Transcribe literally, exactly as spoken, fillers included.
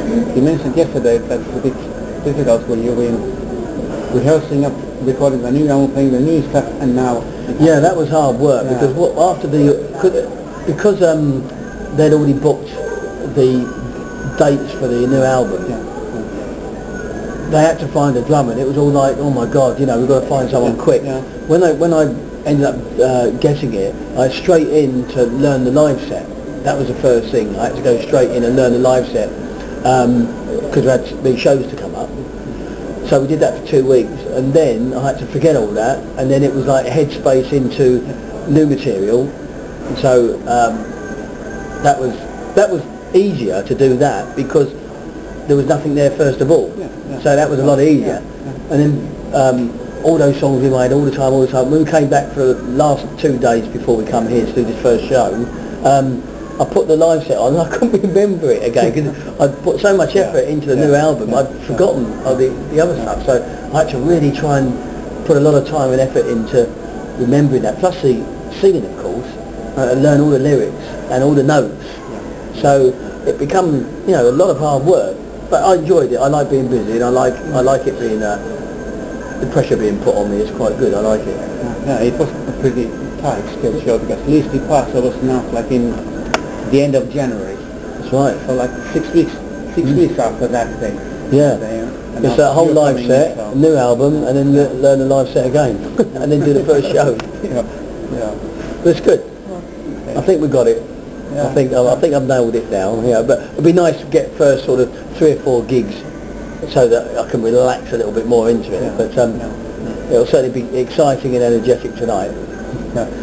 You mentioned yesterday that it's a bit difficult when you've been rehearsing up, recording the new album, playing the new stuff, and now... Yeah, that was hard work, Yeah. because what, after the... Because um, they'd already booked the dates for the new album, Yeah. they had to find a drummer, and it was all like, oh my God, you know, we've got to find someone Yeah, quick. yeah. When I when I ended up uh, getting it, I went straight in to learn the live set. That was the first thing. I had to go straight in and learn the live set, because we had big shows to come up. So we did that for two weeks, and then I had to forget all that, and then it was like headspace into new material. And so um, that was that was easier to do that because there was nothing there first of all. Yeah, yeah. So that was a lot easier. Yeah, yeah. And then um, all those songs we made all the time, all the time. When we came back for the last two days before we come here to do this first show, um, I put the live set on and I couldn't remember it again because I'd put so much effort Yeah, into the yeah, new album, yeah, I'd yeah. forgotten all the, the other stuff. So I had to really try and put a lot of time and effort into remembering that, plus the singing, of course, uh, and learn all the lyrics and all the notes. Yeah. So it become, you know, a lot of hard work. But I enjoyed it. I like being busy, and I like I like it being uh, the pressure being put on me is quite good. I like it. Yeah, yeah, it was a pretty tight schedule because at least the parcel was announced like in the end of January. That's right. So like six weeks, six Mm. weeks after that thing. Yeah. They, uh, It's announced that whole you're live coming, set, so- new album, and then le- learn the live set again, and then do the first show. Yeah, yeah. But it's good. Okay. I think we got it. Yeah. I think I think I've nailed it now. Yeah, but it'd be nice to get first sort of three or four gigs so that I can relax a little bit more into it. Yeah. But um, Yeah. it'll certainly be exciting and energetic tonight. Yeah.